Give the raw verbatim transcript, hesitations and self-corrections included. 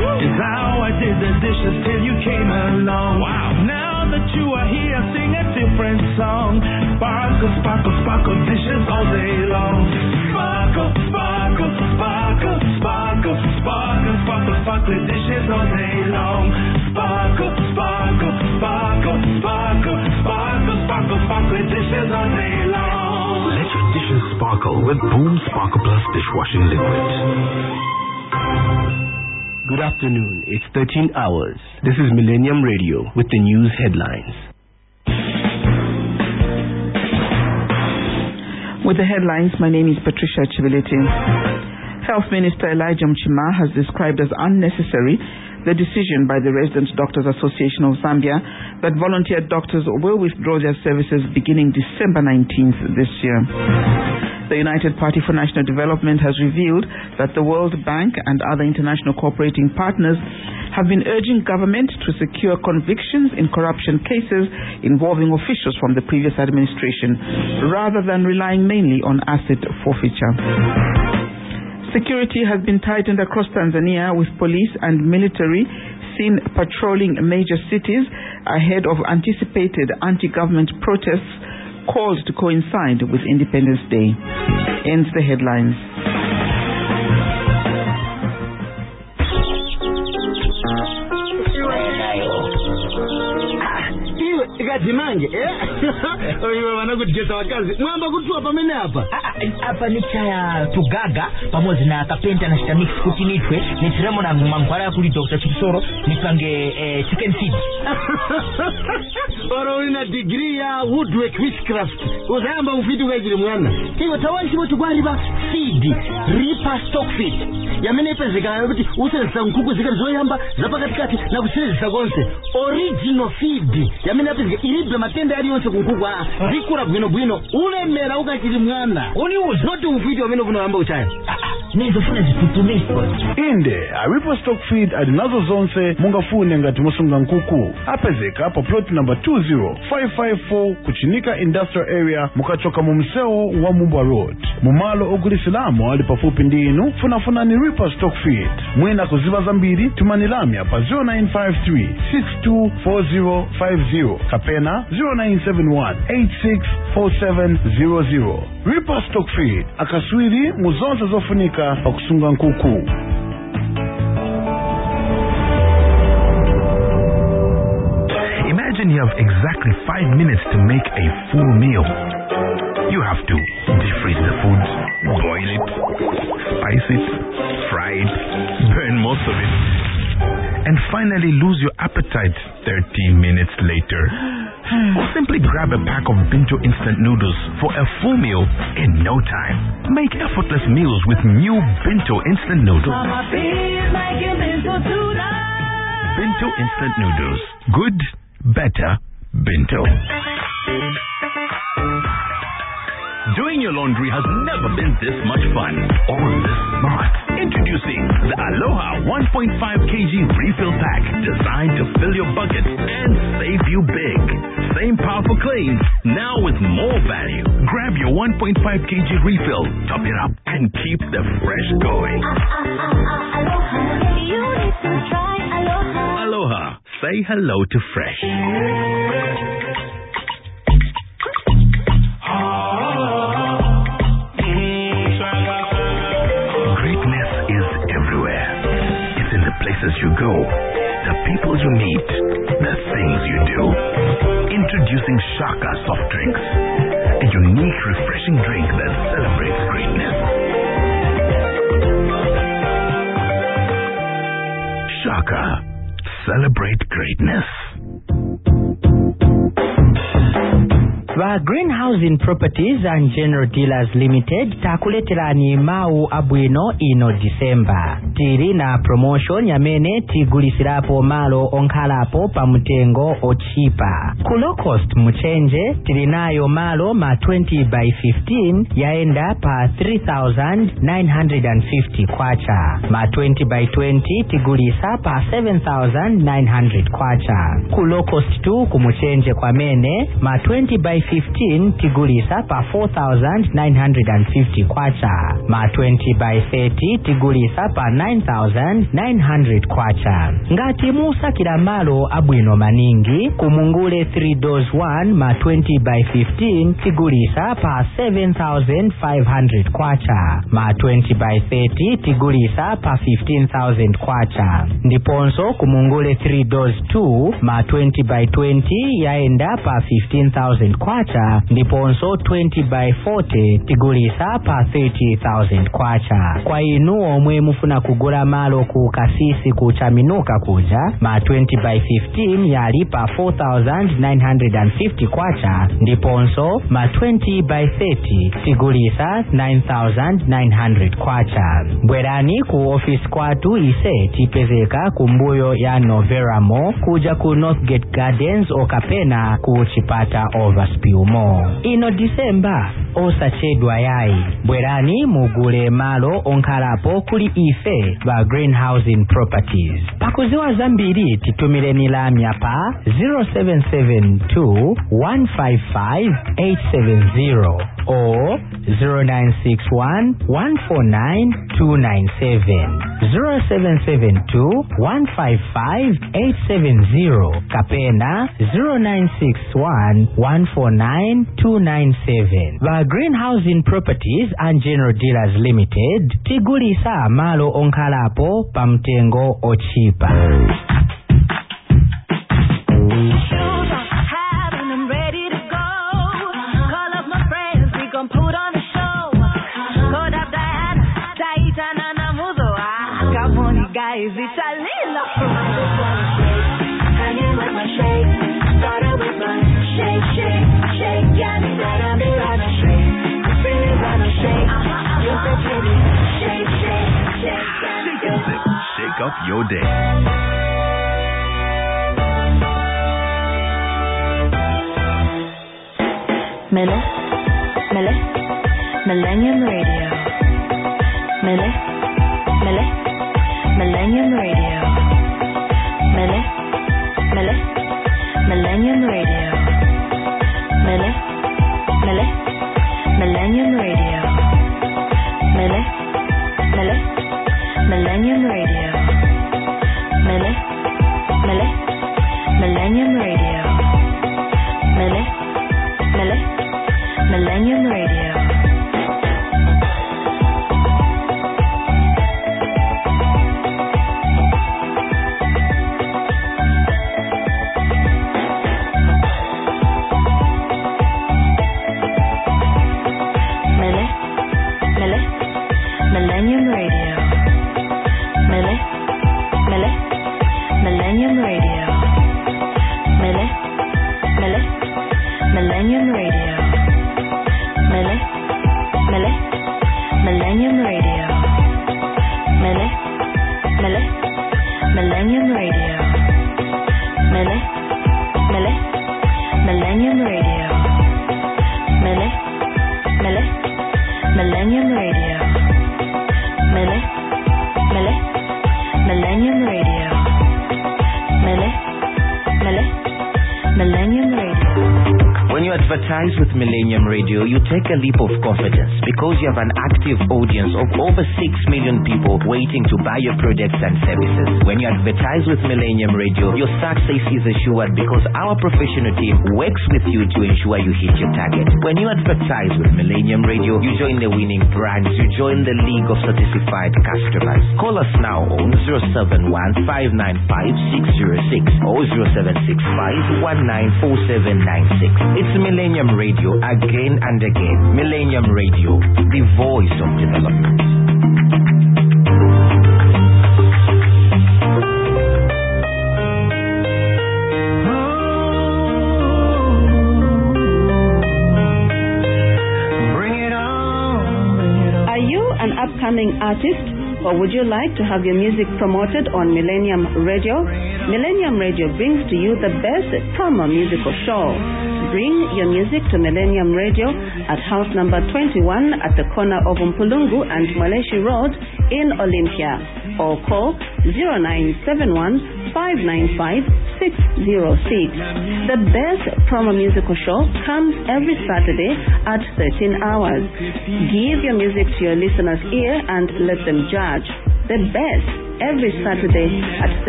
Is how I did the dishes till you came along. Wow. Now that you are here, sing a different song. Sparkle, sparkle, sparkle dishes all day long. Sparkle, sparkle, sparkle, sparkle, sparkle, sparkle, sparkle dishes all day long. Sparkle, sparkle, sparkle, sparkle, sparkle, sparkle, sparkle dishes all day long. Let your dishes sparkle with Boom Sparkle Plus dishwashing liquid. Good afternoon. It's thirteen hours. This is Millennium Radio with the news headlines. With the headlines, my name is Patricia Chiviliti. Health Minister Elijah Mchima has described as unnecessary the decision by the Resident Doctors Association of Zambia that volunteer doctors will withdraw their services beginning December nineteenth this year. The United Party for National Development has revealed that the World Bank and other international cooperating partners have been urging government to secure convictions in corruption cases involving officials from the previous administration, rather than relying mainly on asset forfeiture. Security has been tightened across Tanzania, with police and military seen patrolling major cities ahead of anticipated anti-government protests called to coincide with Independence Day. Ends the headlines. Jimange eh oyo wanakutesa wakazi mwamba kutua pamene hapa hapa ni chaya tugaga pamoja na kapenta na stamix kutinitwe ni tiremo na mangwara kuli Doctor Chisoro nipange eh, chicken feed oro ina degree ya woodwork witchcraft uzamba ufitu kajiri mwana kiyo tawanchi wotu gwari ba feed reaper stock feed yamene pezeka yobuti usenza nkuku zika zoyamba zapa katikati na kusenzisa gonse original feed yamene pezeka iribe matenda yali yonse kunkuku rikura bwino bwino ulemera ukachiri mwana oni uzo not ufiti wamene kuno amba uchaya nizofuna zifutumiswa inde a reaper stock feed adinazo zonse mungafune ngati musunga nkuku apezeka po plot number two zero five five four kuchinika industrial area mukachoka mu mseo wa Mumbwa Road mumalo ogulisilamu ali pafupi ndinu funafuna ni reaper stock feed mwina kuziva zambiri tumanilamya pa zero nine five three six two four zero five zero kapena zero nine seven one eight six four seven zero zero. Reaper stock feed akaswiri muzonse zofunika pa kusunga nkuku. Imagine you have exactly five minutes to make a full meal. You have to defreeze the food, boil it, spice it, fry it, burn most of it, and finally lose your appetite thirteen minutes later. Or simply grab a pack of Binto instant noodles for a full meal in no time. Make effortless meals with new Binto instant noodles. Binto instant noodles. Good, better, Binto. Doing your laundry has never been this much fun or this smart. Introducing the Aloha one point five kilogram refill pack, designed to fill your bucket and save you big. Same powerful clean, now with more value. Grab your one point five kilogram refill, top it up, and keep the fresh going. Aloha, say hello to fresh. Places you go, the people you meet, the things you do. Introducing Shaka soft drinks, a unique refreshing drink that celebrates greatness. Shaka, celebrate greatness. Va Greenhousing Properties and General Dealers Limited takuleterani mau abwino ino December. Tiri na promotion yamene tigulisirapo malo onkalapo pa mutengo ochipa. Kulo cost muchenje tirinayo malo ma twenty by fifteen yaenda pa three thousand nine hundred fifty kwacha. Ma twenty by twenty tigulisa pa seven thousand nine hundred kwacha. Kulo cost tu kumuchenje kwa mene ma twenty by fifteen tigulisa pa four thousand nine hundred fifty kwacha. Ma twenty by thirty tigulisa pa nine thousand nine hundred kwacha. Ngati musa kila malo abwino maningi, kumungule three doors one ma twenty by fifteen tigulisa pa seven thousand five hundred kwacha. Ma twenty by thirty tigulisa pa fifteen thousand kwacha. Ndiponso kumungule three doors two ma twenty by twenty yaenda pa fifteen thousand kwacha. Ndiponso twenty by forty tigulisa pa thirty thousand kwacha. Kwa inu omwe mufuna kugula malo ku kasisi kuchaminuka kuja, ma twenty by fifteen yali pa four thousand nine hundred fifty kwacha. Ndiponso ma twenty by thirty tigulisa nine thousand nine hundred kwacha. Bwerani ku office kwatu ise tipezeka kumbuyo ya Novera Mall kuja ku Northgate Gardens okapena ku Chipata Overspill Mall. Ino December osachedwa yai. Bwerani mugule malo onkalapo kuli ife ba Greenhousing Properties. Pakuziwa zambiri titumile nilamya pa zero seven seven two one five five eight seven zero or zero nine six one one four nine two nine seven. zero seven seven two one five five eight seven zero kapena zero nine six one one four nine two nine seven. Ba Greenhousing Properties and General Dealers Limited tigulisa malo onkalapo pamtengo ochipa. Guys, it's a little hanging with my shake. Started with my shake, shake, shake. Yeah, me that I'm be on a shake. Really on a shake. You said baby, shake, shake, shake. Shake and sip. Shake up your day. Mele, Mele, Millennium Radio. Mele, Mele, Millennium Radio. Mele, Mele, Millennium Radio. Mele, Mele, Millennium Radio. Mele, Mele, Millennium Radio. Mele, Mele, Millennium Radio. Mele, Mele, Millennium Radio. Advertise with Millennium Radio, you take a leap of confidence because you have an active audience of over six million people waiting to buy your products and services. When you advertise with Millennium Radio, your success is assured because our professional team works with you to ensure you hit your target. When you advertise with Millennium Radio, you join the winning brands, you join the league of certified customers. Call us now on zero seven one five nine five six zero six or zero seven six five one nine four seven nine six. It's Millennium Radio again and again. Millennium Radio, the voice of development. Are you an upcoming artist, or would you like to have your music promoted on Millennium Radio? Millennium Radio brings to you the best promo musical show. Bring your music to Millennium Radio at house number twenty-one at the corner of Mpulungu and Maleshi Road in Olympia, or call zero nine seven one five nine five six zero six. The best promo musical show comes every Saturday at thirteen hours. Give your music to your listeners' ear and let them judge. The best every Saturday at